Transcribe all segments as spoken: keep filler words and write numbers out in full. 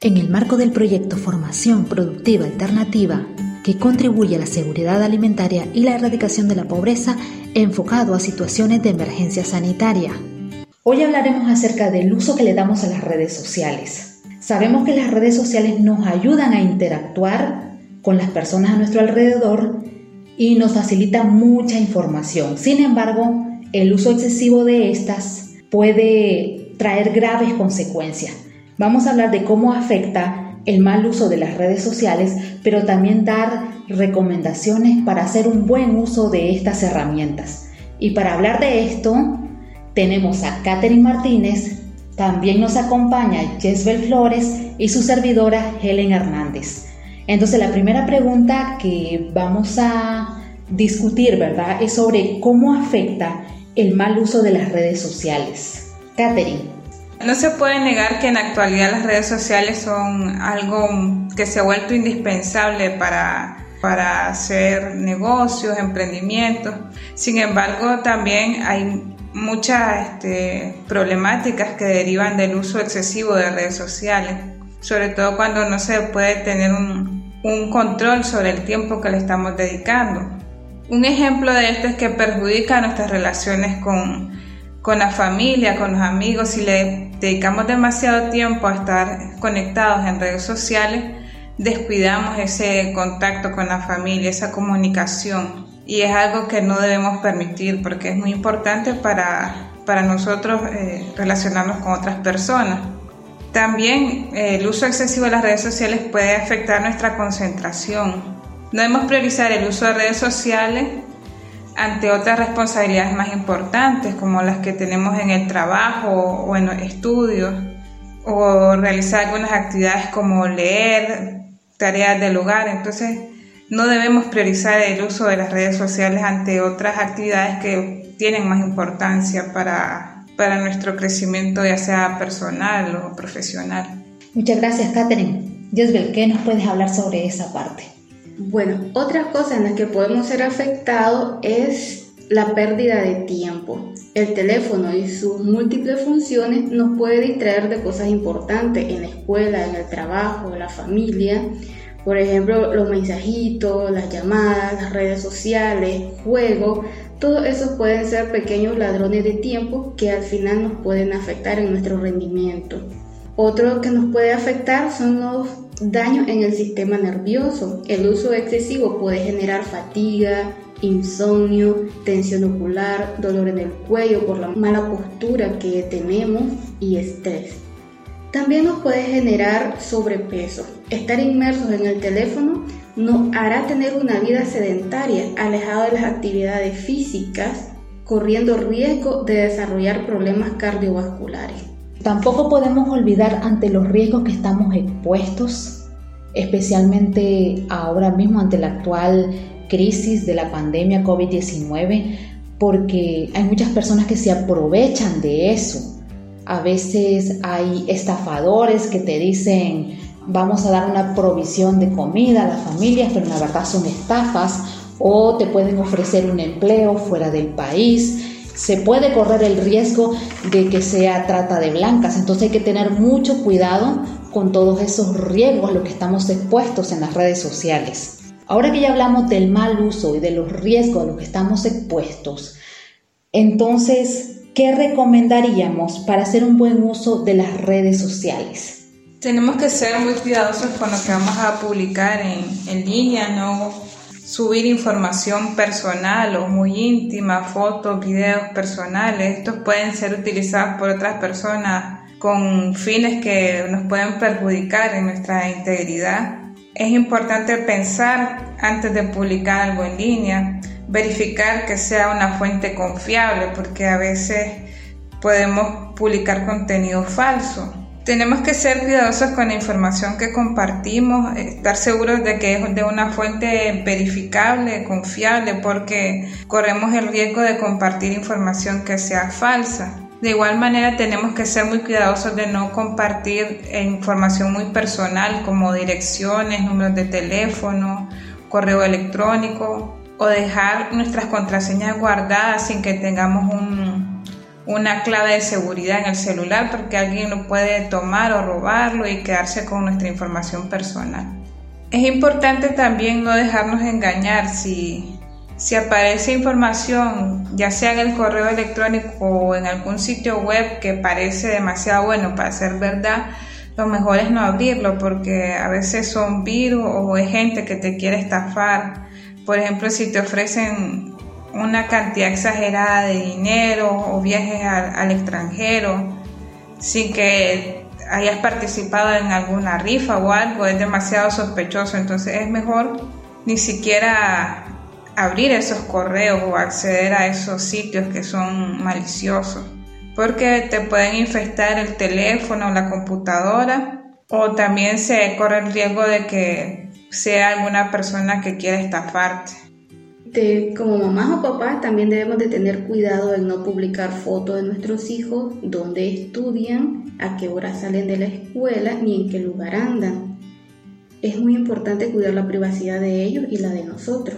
En el marco del proyecto Formación Productiva Alternativa, que contribuye a la seguridad alimentaria y la erradicación de la pobreza, enfocado a situaciones de emergencia sanitaria. Hoy hablaremos acerca del uso que le damos a las redes sociales. Sabemos que las redes sociales nos ayudan a interactuar con las personas a nuestro alrededor y nos facilitan mucha información. Sin embargo, el uso excesivo de estas puede traer graves consecuencias. Vamos a hablar de cómo afecta el mal uso de las redes sociales, pero también dar recomendaciones para hacer un buen uso de estas herramientas. Y para hablar de esto, tenemos a Catherine Martínez, también nos acompaña Yesbel Flores y su servidora Helen Hernández. Entonces la primera pregunta que vamos a discutir, ¿verdad?, es sobre cómo afecta el mal uso de las redes sociales. Catherine. No se puede negar que en la actualidad las redes sociales son algo que se ha vuelto indispensable para, para hacer negocios, emprendimientos. Sin embargo, también hay muchas este, problemáticas que derivan del uso excesivo de redes sociales, sobre todo cuando no se puede tener un, un control sobre el tiempo que le estamos dedicando. Un ejemplo de esto es que perjudica nuestras relaciones con, con la familia, con los amigos. Si le dedicamos demasiado tiempo a estar conectados en redes sociales, descuidamos ese contacto con la familia, esa comunicación. Y es algo que no debemos permitir porque es muy importante para, para nosotros eh, relacionarnos con otras personas. También eh, el uso excesivo de las redes sociales puede afectar nuestra concentración. No debemos priorizar el uso de redes sociales ante otras responsabilidades más importantes, como las que tenemos en el trabajo o en los estudios, o realizar algunas actividades como leer, tareas del hogar. Entonces, no debemos priorizar el uso de las redes sociales ante otras actividades que tienen más importancia para, para nuestro crecimiento, ya sea personal o profesional. Muchas gracias, Catherine. Yesbel, ¿qué nos puedes hablar sobre esa parte? Bueno, otra cosa en la que podemos ser afectados es la pérdida de tiempo. El teléfono y sus múltiples funciones nos puede distraer de cosas importantes en la escuela, en el trabajo, en la familia. Por ejemplo, los mensajitos, las llamadas, las redes sociales, juegos, todo eso pueden ser pequeños ladrones de tiempo que al final nos pueden afectar en nuestro rendimiento. Otro que nos puede afectar son los daños en el sistema nervioso. El uso excesivo puede generar fatiga, insomnio, tensión ocular, dolor en el cuello por la mala postura que tenemos y estrés. También nos puede generar sobrepeso. Estar inmersos en el teléfono nos hará tener una vida sedentaria, alejado de las actividades físicas, corriendo riesgo de desarrollar problemas cardiovasculares. Tampoco podemos olvidar ante los riesgos que estamos expuestos, especialmente ahora mismo ante la actual crisis de la pandemia covid diecinueve, porque hay muchas personas que se aprovechan de eso. A veces hay estafadores que te dicen vamos a dar una provisión de comida a las familias, pero la verdad son estafas, o te pueden ofrecer un empleo fuera del país. Se puede correr el riesgo de que sea trata de blancas, entonces hay que tener mucho cuidado con todos esos riesgos a los que estamos expuestos en las redes sociales. Ahora que ya hablamos del mal uso y de los riesgos a los que estamos expuestos, entonces, ¿qué recomendaríamos para hacer un buen uso de las redes sociales? Tenemos que ser muy cuidadosos con lo que vamos a publicar en, en línea, no subir información personal o muy íntima, fotos, videos personales. Estos pueden ser utilizados por otras personas con fines que nos pueden perjudicar en nuestra integridad. Es importante pensar antes de publicar algo en línea, verificar que sea una fuente confiable, porque a veces podemos publicar contenido falso. Tenemos que ser cuidadosos con la información que compartimos, estar seguros de que es de una fuente verificable, confiable, porque corremos el riesgo de compartir información que sea falsa. De igual manera, tenemos que ser muy cuidadosos de no compartir información muy personal como direcciones, números de teléfono, correo electrónico, o dejar nuestras contraseñas guardadas sin que tengamos un una clave de seguridad en el celular, porque alguien lo puede tomar o robarlo y quedarse con nuestra información personal. Es importante también no dejarnos engañar si, si aparece información, ya sea en el correo electrónico o en algún sitio web que parece demasiado bueno para ser verdad. Lo mejor es no abrirlo, porque a veces son virus o es gente que te quiere estafar. Por ejemplo, si te ofrecen una cantidad exagerada de dinero o viajes al, al extranjero sin que hayas participado en alguna rifa o algo, es demasiado sospechoso. Entonces es mejor ni siquiera abrir esos correos o acceder a esos sitios que son maliciosos, porque te pueden infectar el teléfono o la computadora, o también se corre el riesgo de que sea alguna persona que quiera estafarte. De, como mamás o papás también debemos de tener cuidado en no publicar fotos de nuestros hijos, dónde estudian, a qué hora salen de la escuela ni en qué lugar andan. Es muy importante cuidar la privacidad de ellos y la de nosotros.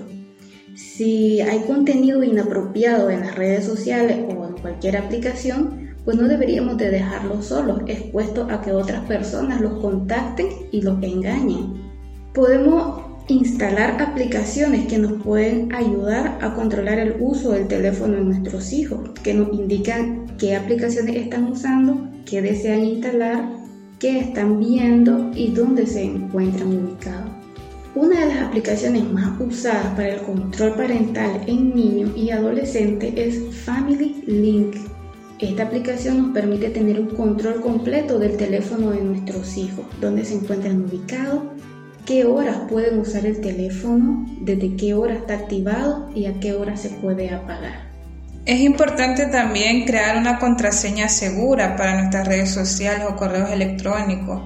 Si hay contenido inapropiado en las redes sociales o en cualquier aplicación, pues no deberíamos de dejarlos solos, expuestos a que otras personas los contacten y los engañen. Podemos instalar aplicaciones que nos pueden ayudar a controlar el uso del teléfono de nuestros hijos, que nos indican qué aplicaciones están usando, qué desean instalar, qué están viendo y dónde se encuentran ubicados. Una de las aplicaciones más usadas para el control parental en niños y adolescentes es Family Link. Esta aplicación nos permite tener un control completo del teléfono de nuestros hijos, dónde se encuentran ubicados, qué horas pueden usar el teléfono, desde qué hora está activado y a qué hora se puede apagar. Es importante también crear una contraseña segura para nuestras redes sociales o correos electrónicos,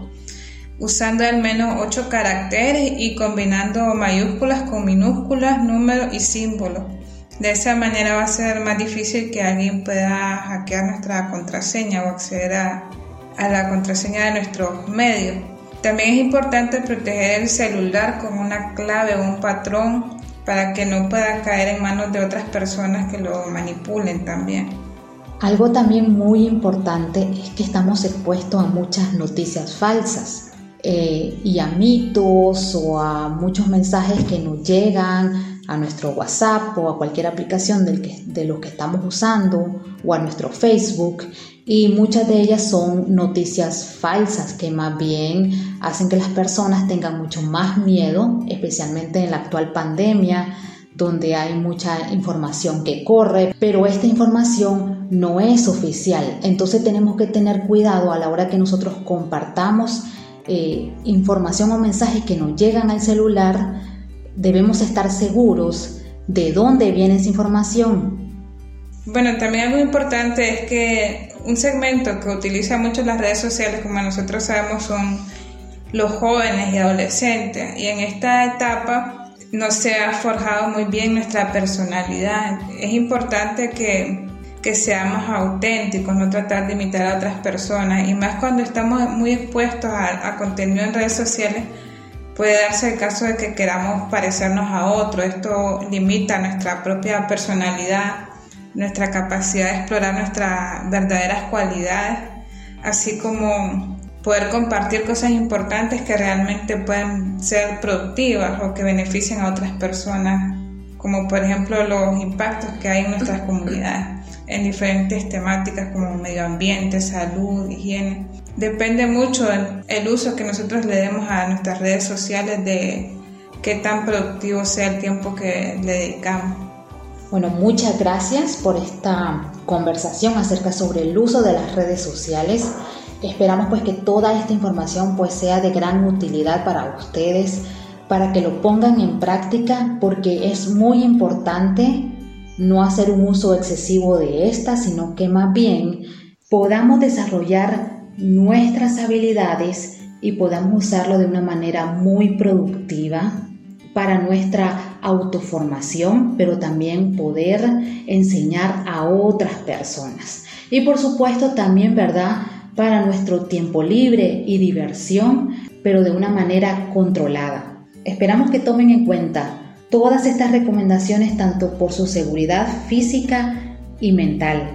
usando al menos ocho caracteres y combinando mayúsculas con minúsculas, números y símbolos. De esa manera va a ser más difícil que alguien pueda hackear nuestra contraseña o acceder a, a la contraseña de nuestros medios. También es importante proteger el celular con una clave o un patrón para que no pueda caer en manos de otras personas que lo manipulen también. Algo también muy importante es que estamos expuestos a muchas noticias falsas eh, y a mitos o a muchos mensajes que nos llegan a nuestro WhatsApp o a cualquier aplicación del que, de los que estamos usando o a nuestro Facebook, y muchas de ellas son noticias falsas que más bien hacen que las personas tengan mucho más miedo, especialmente en la actual pandemia, donde hay mucha información que corre, pero esta información no es oficial. Entonces tenemos que tener cuidado a la hora que nosotros compartamos eh, información o mensajes que nos llegan al celular. Debemos estar seguros de dónde viene esa información. Bueno, también algo importante es que un segmento que utiliza mucho las redes sociales, como nosotros sabemos, son los jóvenes y adolescentes, y en esta etapa no se ha forjado muy bien nuestra personalidad. Es importante que, que seamos auténticos, no tratar de imitar a otras personas, y más cuando estamos muy expuestos a, a contenido en redes sociales. Puede darse el caso de que queramos parecernos a otro. Esto limita nuestra propia personalidad, nuestra capacidad de explorar nuestras verdaderas cualidades, así como poder compartir cosas importantes que realmente pueden ser productivas o que beneficien a otras personas, como por ejemplo los impactos que hay en nuestras comunidades en diferentes temáticas como medio ambiente, salud, higiene. Depende mucho el uso que nosotros le demos a nuestras redes sociales de qué tan productivo sea el tiempo que le dedicamos. Bueno, muchas gracias por esta conversación acerca sobre el uso de las redes sociales. Esperamos pues que toda esta información pues sea de gran utilidad para ustedes, para que lo pongan en práctica, porque es muy importante no hacer un uso excesivo de esta, sino que más bien podamos desarrollar nuestras habilidades y podamos usarlo de una manera muy productiva para nuestra autoformación, pero también poder enseñar a otras personas. Y por supuesto también, ¿verdad?, para nuestro tiempo libre y diversión, pero de una manera controlada. Esperamos que tomen en cuenta todas estas recomendaciones tanto por su seguridad física y mental.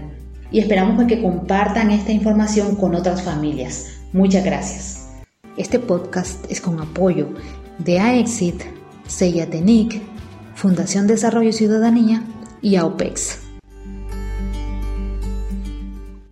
y esperamos que compartan esta información con otras familias. Muchas gracias. Este podcast es con apoyo de AEXIT, CEIATENIC, Fundación Desarrollo y Ciudadanía y AOPEX.